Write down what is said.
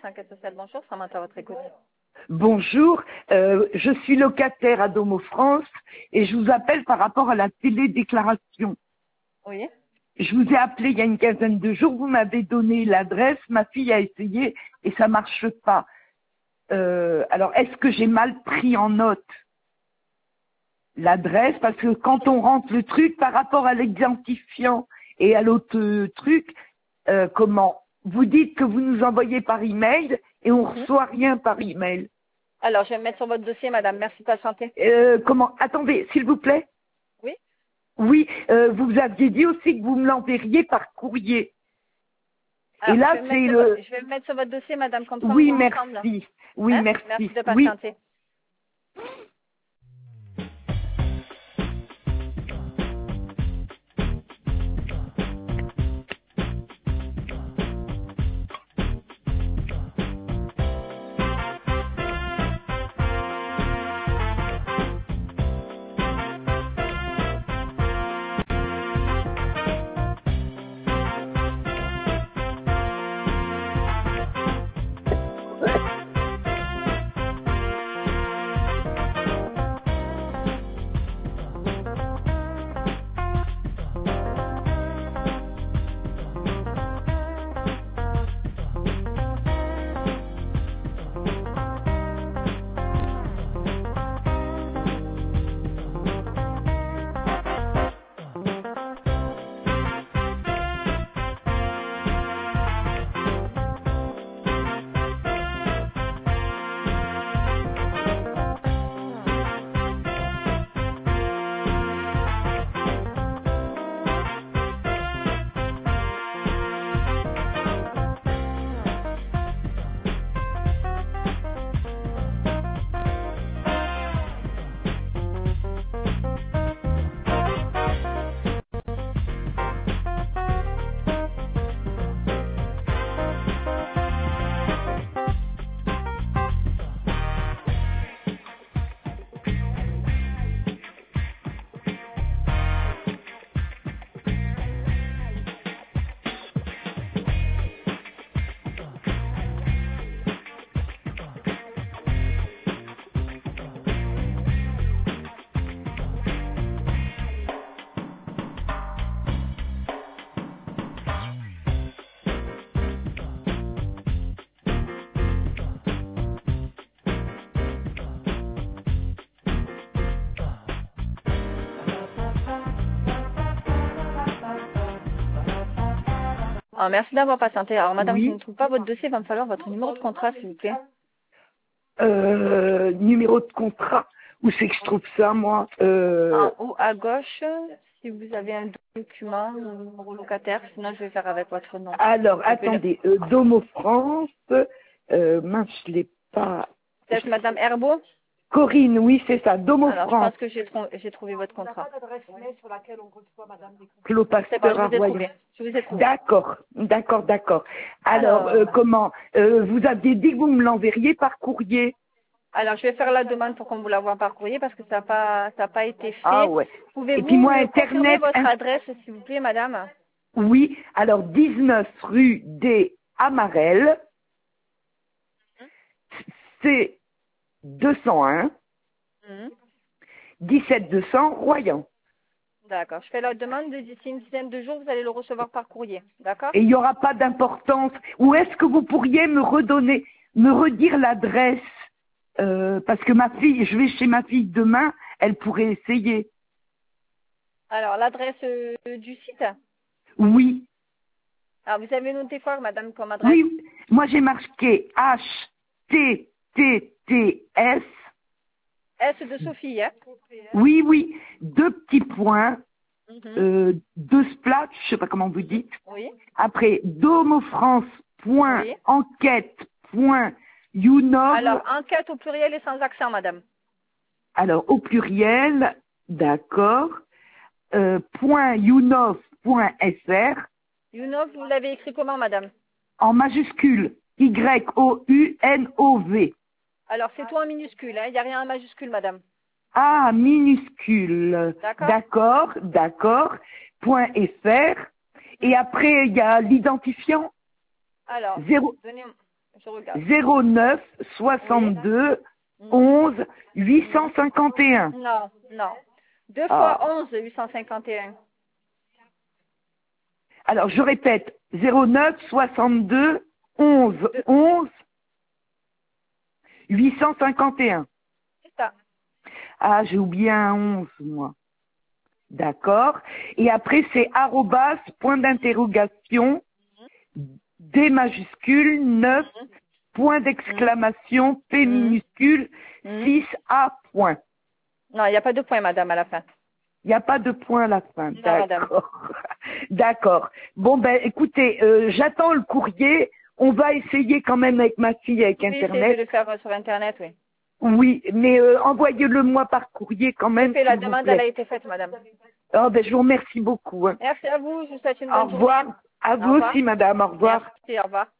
enquête sociale, bonjour, Samantha à votre écoute. Bonjour, je suis locataire à Domo France et je vous appelle par rapport à la télédéclaration. Oui. Je vous ai appelé il y a une quinzaine de jours, vous m'avez donné l'adresse, ma fille a essayé et ça marche pas. Alors, est-ce que j'ai mal pris en note l'adresse? Parce que quand on rentre le truc par rapport à l'identifiant et à l'autre truc, comment? Vous dites que vous nous envoyez par email et on reçoit rien par email. Alors, je vais me mettre sur votre dossier, madame. Merci de patienter. Comment? Attendez, s'il vous plaît. Oui. Oui, vous aviez dit aussi que vous me l'enverriez par courrier. Alors, et là, je c'est vais me mettre sur votre dossier, madame, comme ça, Oui, on voit ensemble. merci. Oui, Hein? merci. Merci de Oui. patienter. Alors, merci d'avoir patienté. Alors, madame, je ne trouve pas votre dossier. Il va me falloir votre numéro de contrat, s'il vous plaît. Numéro de contrat. Où c'est que je trouve ça, moi En haut à gauche, si vous avez un document, un numéro locataire, sinon je vais faire avec votre nom. Alors, attendez, Domo France, mince, je l'ai pas. Peut-être madame Herbeau? Corinne, oui, c'est ça, Domo Alors, France. je pense que j'ai trouvé votre contrat. Clos C'est bon, Pasteur je à vous ai Royan. trouvé. Je vous ai trouvé. D'accord. Alors, comment vous aviez dit que vous me l'enverriez par courrier. Alors, je vais faire la demande pour qu'on vous l'envoie par courrier parce que ça n'a pas été fait. Ah ouais. Pouvez-vous Et puis moi, me confirmer Internet. votre adresse, s'il vous plaît, madame? Oui, alors 19 rue des Amarelles, c'est 201, 17 200 Royan. D'accord. Je fais la demande. D'ici une dizaine de jours, vous allez le recevoir par courrier. D'accord? Et il n'y aura pas d'importance. Ou est-ce que vous pourriez me redire l'adresse parce que ma fille, je vais chez ma fille demain, elle pourrait essayer. Alors, l'adresse du site? Oui. Alors, vous avez noté quoi, madame, comme adresse? Oui, moi j'ai marqué HTTPS. S de Sophie, hein? Oui, 2 petits points, 2 splats, je sais pas comment vous dites. Oui. Après, domofrance.enquête.younov. Alors, enquête au pluriel et sans accent, madame. Alors, au pluriel, d'accord, .younov.fr. Younov, vous l'avez écrit comment, madame? En majuscule, YOUNOV. Alors, c'est tout en minuscule, hein? Il n'y a rien en majuscule, madame. Ah, minuscule. D'accord. D'accord. .fr. Et après, il y a l'identifiant. Alors, Je regarde. 09 62 11 851. Non, non. 2 Ah. fois 11, 851. Alors, je répète, 09 62 11 11 851. C'est ça. Ah, j'ai oublié un 11, moi. D'accord. Et après, c'est arrobas, point d'interrogation, D majuscule, 9, point d'exclamation, P minuscule, 6A point. Non, il n'y a pas de point, madame, à la fin. Il n'y a pas de point à la fin. Non, madame. D'accord. D'accord. Bon, ben, écoutez, j'attends le courrier. On va essayer quand même avec ma fille, avec Oui, essayez de Internet. le faire sur Internet, oui. Oui, mais envoyez-le moi par courrier quand même, Fait, la s'il vous demande, elle a plaît. été faite, madame. Oh, ben, je vous remercie beaucoup. Hein. Merci à vous, je vous souhaite une Au bonne journée. revoir. À Au vous revoir. aussi, madame. Au revoir. Merci, au revoir.